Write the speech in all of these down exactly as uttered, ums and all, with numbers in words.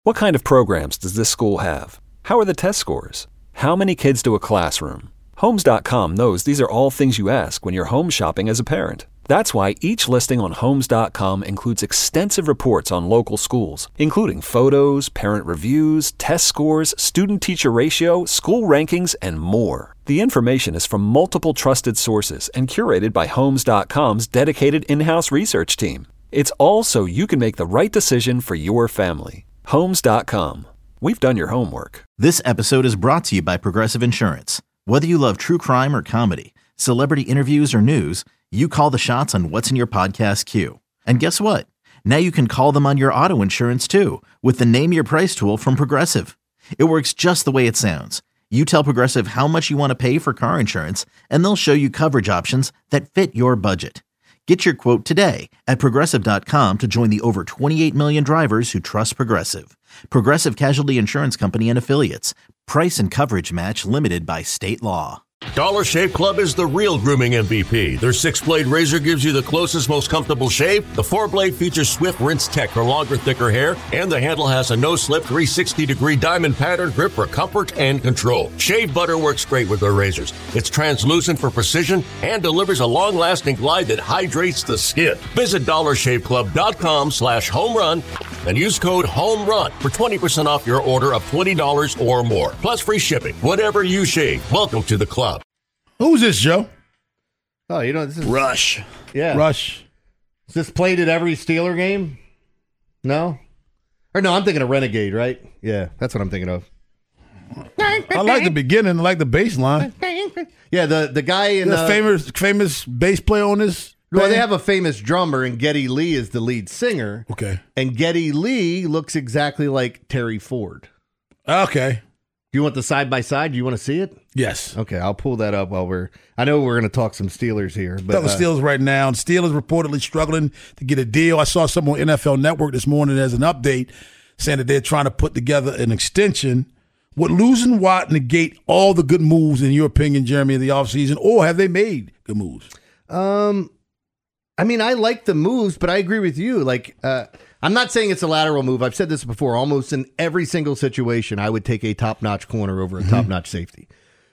What kind of programs does this school have? How are the test scores? How many kids do a classroom? Homes dot com knows these are all things you ask when you're home shopping as a parent. That's why each listing on Homes dot com includes extensive reports on local schools, including photos, parent reviews, test scores, student-teacher ratio, school rankings, and more. The information is from multiple trusted sources and curated by Homes dot com's dedicated in-house research team. It's all so you can make the right decision for your family. Homes dot com. We've done your homework. This episode is brought to you by Progressive Insurance. Whether you love true crime or comedy, celebrity interviews or news, you call the shots on what's in your podcast queue. And guess what? Now you can call them on your auto insurance too with the Name Your Price tool from Progressive. It works just the way it sounds. You tell Progressive how much you want to pay for car insurance, and they'll show you coverage options that fit your budget. Get your quote today at Progressive dot com to join the over twenty-eight million drivers who trust Progressive. Progressive Casualty Insurance Company and Affiliates. Price and coverage match limited by state law. Dollar Shave Club is the real grooming M V P. Their six-blade razor gives you the closest, most comfortable shave. The four-blade features Swift Rinse Tech for longer, thicker hair. And the handle has a no-slip three hundred sixty degree diamond pattern grip for comfort and control. Shave butter works great with their razors. It's translucent for precision and delivers a long-lasting glide that hydrates the skin. Visit dollar shave club dot com slash home run and use code HOMERUN for twenty percent off your order of twenty dollars or more. Plus free shipping. Whatever you shave, welcome to the club. Who's this, Joe? Oh, you know, this is Rush. Yeah. Rush. Is this played at every Steeler game? No? Or no, I'm thinking of Renegade, right? Yeah, that's what I'm thinking of. I like the beginning. I like the bass line. Yeah, the, the guy in the uh, famous famous bass player on this. Well, band? they have a famous drummer, and Geddy Lee is the lead singer. Okay. And Geddy Lee looks exactly like Terry Ford. Okay. Do you want the side by side? Do you want to see it? Yes. Okay, I'll pull that up while we're. I know we're going to talk some Steelers here, but Talking uh, Steelers right now. Steelers reportedly struggling to get a deal. I saw someone on N F L Network this morning as an update saying that they're trying to put together an extension. Would losing Watt negate all the good moves, in your opinion, Jeremy, in the offseason, or have they made good moves? Um, I mean, I like the moves, but I agree with you. Like, uh, I'm not saying it's a lateral move. I've said this before. Almost in every single situation, I would take a top-notch corner over a mm-hmm. top-notch safety.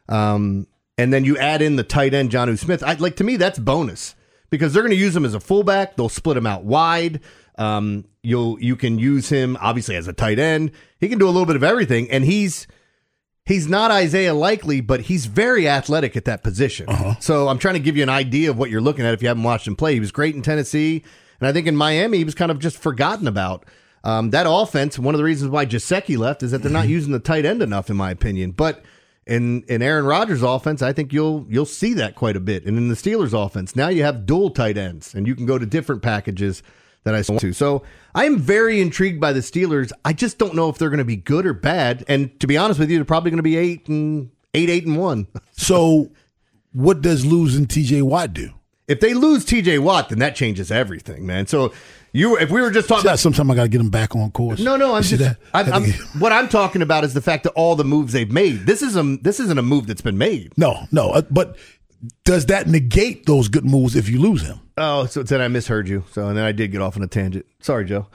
Um, and then you add in the tight end, Jonnu Smith. I, like, to me, that's bonus because they're going to use him as a fullback. They'll split him out wide. Um, you'll you can use him obviously as a tight end. He can do a little bit of everything, and he's he's not Isaiah Likely, but he's very athletic at that position. Uh-huh. So I'm trying to give you an idea of what you're looking at if you haven't watched him play. He was great in Tennessee. And I think in Miami, he was kind of just forgotten about. Um, that offense, one of the reasons why Gesicki left is that they're not using the tight end enough, in my opinion. But in, in Aaron Rodgers' offense, I think you'll you'll see that quite a bit. And in the Steelers' offense, now you have dual tight ends, and you can go to different packages that I want to. So I'm very intrigued by the Steelers. I just don't know if they're going to be good or bad. And to be honest with you, they're probably going to be eight and eight, eight and one. So what does losing T J Watt do? If they lose T J Watt, then that changes everything, man. So you, if we were just talking about sometimes I got to get him back on course. No, no, I'm just that? I'm, I'm, what I'm talking about is the fact that all the moves they've made. This is a this isn't a move that's been made. No, no, uh, but does that negate those good moves if you lose him? Oh, so then I misheard you. So and then I did get off on a tangent. Sorry, Joe.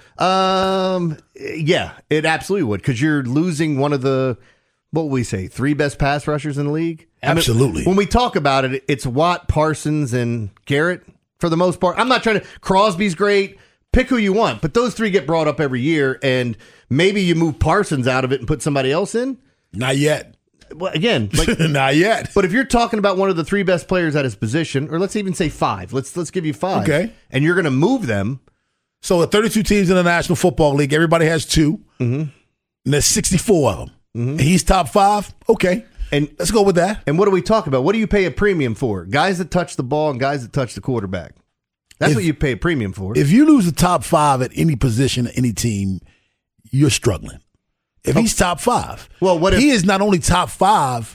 Um, yeah, it absolutely would because you're losing one of the what would we say three best pass rushers in the league. Absolutely. I mean, when we talk about it, it's Watt, Parsons, and Garrett for the most part. I'm not trying to. Crosby's great. Pick who you want, but those three get brought up every year, and maybe you move Parsons out of it and put somebody else in. Not yet. Well, again, like, not yet. But if you're talking about one of the three best players at his position, or let's even say five, let's let's give you five. Okay. And you're going to move them. So the thirty-two teams in the National Football League, everybody has two, mm-hmm. and there's sixty-four of them. Mm-hmm. And he's top five. Okay. And let's go with that. And what do we talk about? What do you pay a premium for? Guys that touch the ball and guys that touch the quarterback. That's if, what you pay a premium for. If you lose the top five at any position, any team, you're struggling. If he's top five, well, what if he is not only top five,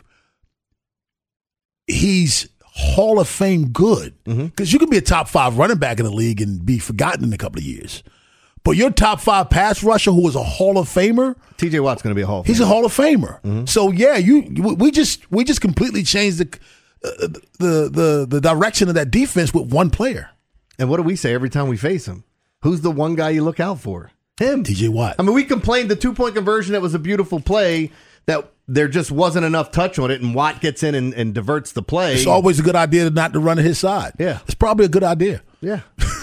he's Hall of Fame good. Because mm-hmm. you can be a top five running back in the league and be forgotten in a couple of years. But your top five pass rusher who is a Hall of Famer, T J Watt's going to be a Hall of Famer. He's a Hall of Famer. Mm-hmm. So yeah, you we just we just completely changed the, uh, the the the direction of that defense with one player. And what do we say every time we face him? Who's the one guy you look out for? Him. T J Watt. I mean, we complained the two-point conversion that was a beautiful play, that there just wasn't enough touch on it, and Watt gets in and, and diverts the play. It's always a good idea not to run to his side. Yeah. It's probably a good idea. Yeah.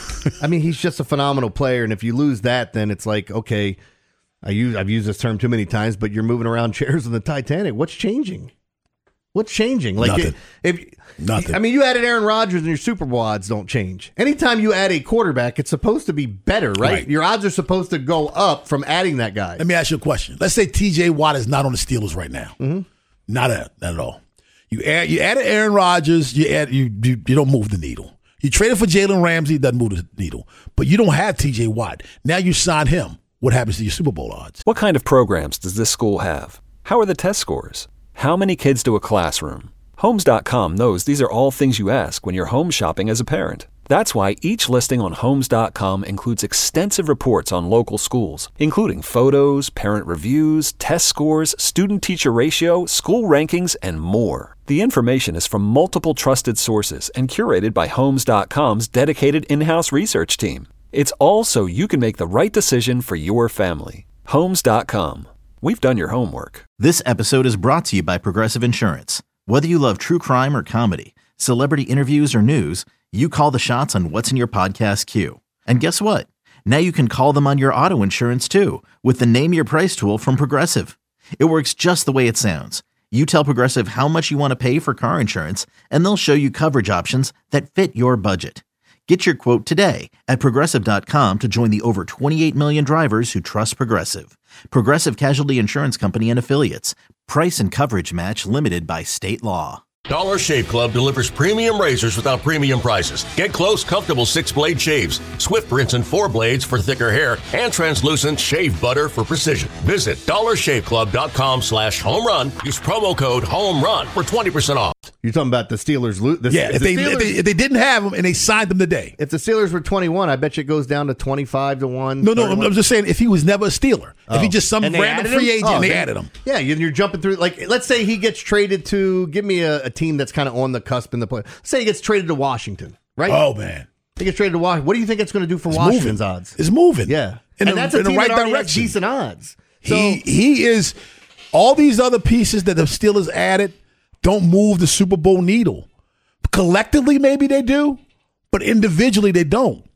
I mean, he's just a phenomenal player, and if you lose that, then it's like, okay, I use, I've used this term too many times, but you're moving around chairs in the Titanic. What's changing? What's changing? Like Nothing. If, Nothing. I mean, you added Aaron Rodgers, and your Super Bowl odds don't change. Anytime you add a quarterback, it's supposed to be better, right? Right. Your odds are supposed to go up from adding that guy. Let me ask you a question. Let's say T J Watt is not on the Steelers right now. Mm-hmm. Not at, not at all. You add, you added Aaron Rodgers. You add, you, you you don't move the needle. You traded for Jalen Ramsey, doesn't move the needle. But you don't have T J Watt. Now you sign him. What happens to your Super Bowl odds? What kind of programs does this school have? How are the test scores? How many kids do a classroom? Homes dot com knows these are all things you ask when you're home shopping as a parent. That's why each listing on Homes dot com includes extensive reports on local schools, including photos, parent reviews, test scores, student-teacher ratio, school rankings, and more. The information is from multiple trusted sources and curated by Homes dot com's dedicated in-house research team. It's all so you can make the right decision for your family. Homes dot com. We've done your homework. This episode is brought to you by Progressive Insurance. Whether you love true crime or comedy, celebrity interviews or news, you call the shots on what's in your podcast queue. And guess what? Now you can call them on your auto insurance too with the Name Your Price tool from Progressive. It works just the way it sounds. You tell Progressive how much you want to pay for car insurance, and they'll show you coverage options that fit your budget. Get your quote today at Progressive dot com to join the over twenty-eight million drivers who trust Progressive. Progressive Casualty Insurance Company and Affiliates. Price and coverage match limited by state law. Dollar Shave Club delivers premium razors without premium prices. Get close, comfortable six-blade shaves, swift rinse and four blades for thicker hair, and translucent shave butter for precision. Visit dollar shave club dot com slash home run. Use promo code HOMERUN for twenty percent off. You're talking about the Steelers. Lo- the, Yeah, if, the they, Steelers, if, they, if they didn't have him and they signed him today. if the Steelers were twenty-one, I bet you it goes down to twenty-five to one. No, no, I'm, I'm just saying if he was never a Steeler. Oh. If he just some And they random added free him? agent Oh, and they then- added him. Yeah, you- you're jumping through. Like, let's say he gets traded to, give me a, a team that's kind of on the cusp in the play. Let's say he gets traded to Washington, right? Oh, man. He gets traded to Washington. What do you think it's going to do for It's Washington's moving. odds? It's moving. Yeah. In and the, that's a in the team right that already has direction. decent odds. So, He he is all these other pieces that the Steelers added don't move the Super Bowl needle. Collectively, maybe they do, but individually they don't.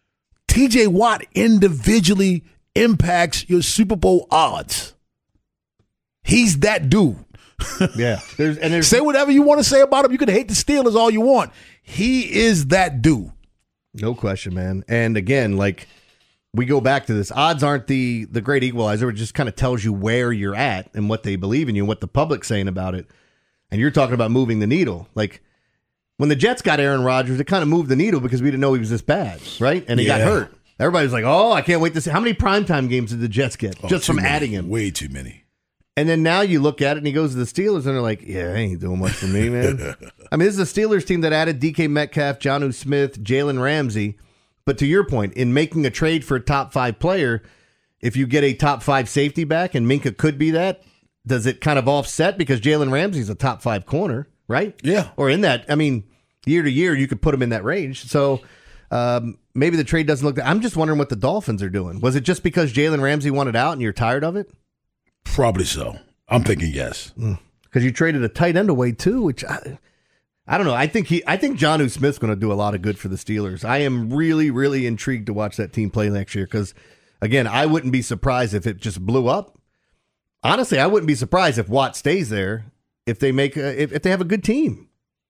T J Watt individually impacts your Super Bowl odds. He's that dude. yeah. There's, and there's Say whatever you want to say about him. You can hate the Steelers all you want. He is that dude. no question, man. And again, like, we go back to this. Odds aren't the, the great equalizer. It just kind of tells you where you're at and what they believe in you and what the public's saying about it. And you're talking about moving the needle. Like, when the Jets got Aaron Rodgers, it kind of moved the needle because we didn't know he was this bad, right? And he got Yeah. hurt. Everybody was like, oh, I can't wait to see. How many primetime games did the Jets get Oh, just too from many. adding him? Way too many. And then now you look at it and he goes to the Steelers and they're like, yeah, they ain't doing much for me, man. I mean, this is a Steelers team that added D K Metcalf, Jonnu Smith, Jalen Ramsey. But to your point, in making a trade for a top five player, if you get a top five safety back, and Minka could be that, does it kind of offset because Jalen Ramsey's a top five corner, right? Yeah. Or in that, I mean, year to year, you could put him in that range. So um, maybe the trade doesn't look. I'm just wondering what the Dolphins are doing. Was it just because Jalen Ramsey wanted out and you're tired of it? Probably so. I'm thinking yes. Because you traded a tight end away too, which I, I don't know. I think he, I think Jonnu Smith's going to do a lot of good for the Steelers. I am really, really intrigued to watch that team play next year. Because again, I wouldn't be surprised if it just blew up. Honestly, I wouldn't be surprised if Watt stays there if they make a, if, if they have a good team.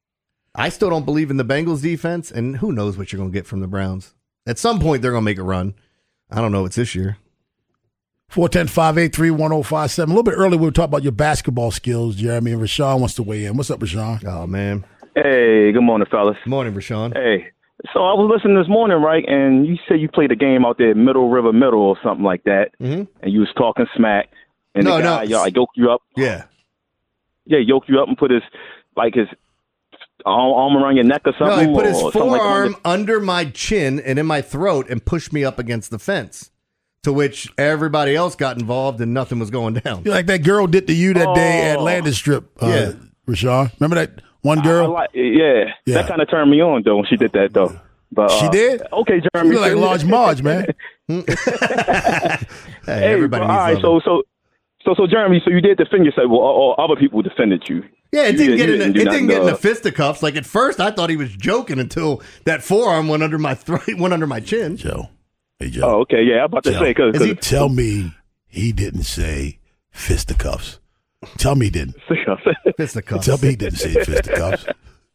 I still don't believe in the Bengals defense, and who knows what you're going to get from the Browns. At some point, they're going to make a run. I don't know if it's this year. four one zero, five eight three, one zero five seven. A little bit earlier, we were talking about your basketball skills, Jeremy, and Rashawn wants to weigh in. What's up, Rashawn? Oh, man. Hey, good morning, fellas. Morning, Rashawn. Hey, so I was listening this morning, right, and you said you played a game out there, Middle River Middle or something like that, Mm-hmm. and you was talking smack, and No, the guy, no. y'all, yoked you up. Yeah. Yeah, yoked you up and put his, like, his arm, arm around your neck or No, something. he put his or something like forearm that. under my chin and in my throat and pushed me up against the fence, to which everybody else got involved and nothing was going down. You're like that girl did to you that day at Oh. Landis Strip, uh, Yeah. Rashawn. Remember that one I girl? like, yeah, Yeah. that kind of turned me on, though, when she did that, though. But She uh, did? Okay, Jeremy. You look like Large Marge, man. hey, Hey, everybody but, all needs right, love. so so so so Jeremy, so you did defend yourself. Well, or, or other people defended you. Yeah, it You didn't didn't- get you in. A, didn't do it nothing didn't get in to- the fisticuffs. Like at first, I thought he was joking until that forearm went under my throat, went under my chin. Joe. Hey, Joe. Oh, okay, yeah, I'm about to Joe, say because is he- Tell me he didn't say fisticuffs. Tell me he didn't. Fisticuffs. Tell me he didn't say fisticuffs.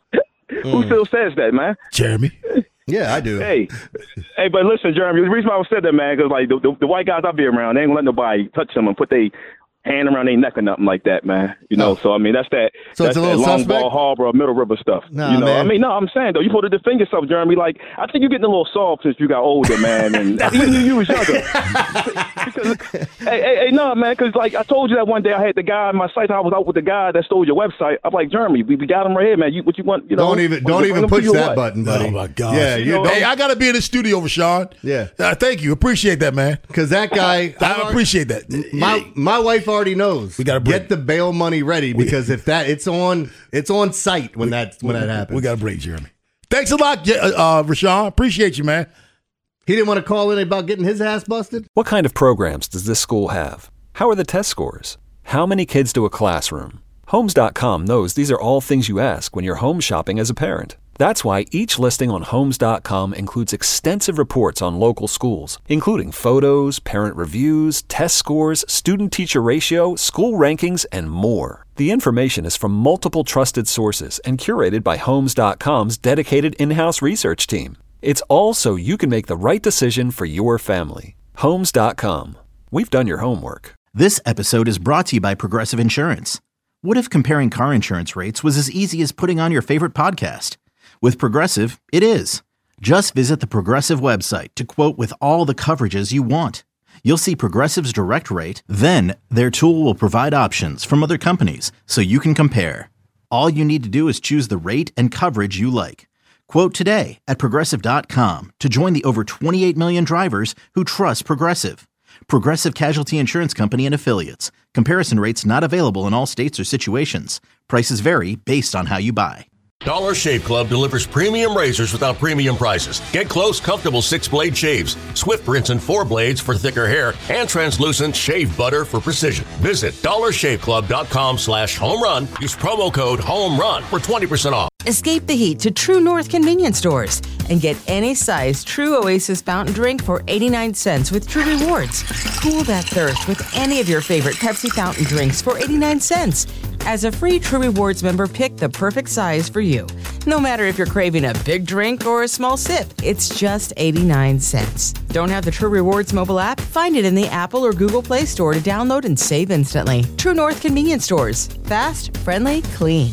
who still says that, man? Jeremy. Yeah, I do. Hey, hey, but listen, Jeremy, the reason why I said that, man, because like the, the, the white guys I be around, they ain't gonna let nobody touch them and put their hand around their neck or nothing like that, man. You know, Oh. so I mean, that's that. So that's it's a that little long suspect? ball harbor or middle river stuff. Nah, you know, man. I mean, no, I'm saying though, you supposed to defend yourself, Jeremy. Like, I think you're getting a little soft since you got older, man, and even when you was younger. Because, hey, hey, hey, no, man, because like I told you that one day I had the guy on my site. I was out with the guy that stole your website. I'm like, Jeremy, we, we got him right here, man. You what you want? You know, Don't even, want don't to bring even him to push you or that what? button, buddy. Oh, my gosh. Yeah, you know, don't, Hey, I got to be in the studio, Rashawn. Yeah. Uh, thank you. Appreciate that, man. because that guy. I appreciate that. My my wife already knows. We gotta break. get the bail money ready because if that it's on it's on site when that when that happens. We got to break, Jeremy. Thanks a lot, Je- uh, uh, Rashawn. Appreciate you, man. He didn't want to call in about getting his ass busted. What kind of programs does this school have? How are the test scores? How many kids do a classroom? Homes dot com knows these are all things you ask when you're home shopping as a parent. That's why each listing on Homes dot com includes extensive reports on local schools, including photos, parent reviews, test scores, student-teacher ratio, school rankings, and more. The information is from multiple trusted sources and curated by Homes dot com's dedicated in-house research team. It's all so you can make the right decision for your family. Homes dot com. We've done your homework. This episode is brought to you by Progressive Insurance. What if comparing car insurance rates was as easy as putting on your favorite podcast? With Progressive, it is. Just visit the Progressive website to quote with all the coverages you want. You'll see Progressive's direct rate, then their tool will provide options from other companies so you can compare. All you need to do is choose the rate and coverage you like. Quote today at Progressive dot com to join the over twenty-eight million drivers who trust Progressive. Progressive Casualty Insurance Company and Affiliates. Comparison rates not available in all states or situations. Prices vary based on how you buy. Dollar Shave Club delivers premium razors without premium prices. Get close, comfortable six-blade shaves, swift rinse and four blades for thicker hair, and translucent shave butter for precision. Visit dollar shave club dot com slash home run. Use promo code HOMERUN for twenty percent off. Escape the heat to True North convenience stores and get any size True Oasis fountain drink for eighty-nine cents with True Rewards. Cool that thirst with any of your favorite Pepsi fountain drinks for eighty-nine cents. As a free True Rewards member, pick the perfect size for you. No matter if you're craving a big drink or a small sip, it's just eighty-nine cents. Don't have the True Rewards mobile app? Find it in the Apple or Google Play Store to download and save instantly. True North convenience stores. Fast, friendly, clean.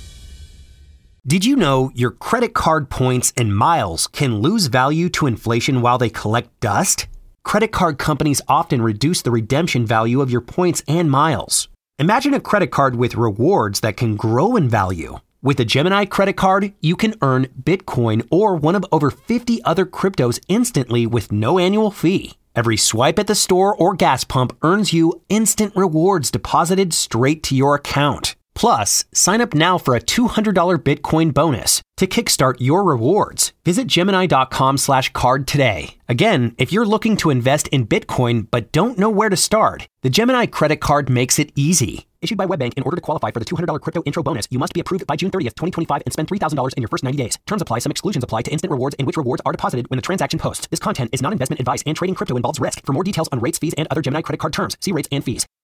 Did you know your credit card points and miles can lose value to inflation while they collect dust? Credit card companies often reduce the redemption value of your points and miles. Imagine a credit card with rewards that can grow in value. With a Gemini credit card, you can earn Bitcoin or one of over fifty other cryptos instantly with no annual fee. Every swipe at the store or gas pump earns you instant rewards deposited straight to your account. Plus, sign up now for a two hundred dollars Bitcoin bonus. To kickstart your rewards, visit Gemini dot com slash card today. Again, if you're looking to invest in Bitcoin but don't know where to start, the Gemini credit card makes it easy. Issued by WebBank, in order to qualify for the two hundred dollars crypto intro bonus, you must be approved by June thirtieth, twenty twenty-five and spend three thousand dollars in your first ninety days. Terms apply. Some exclusions apply to instant rewards in which rewards are deposited when the transaction posts. This content is not investment advice and trading crypto involves risk. For more details on rates, fees, and other Gemini credit card terms, see rates and fees.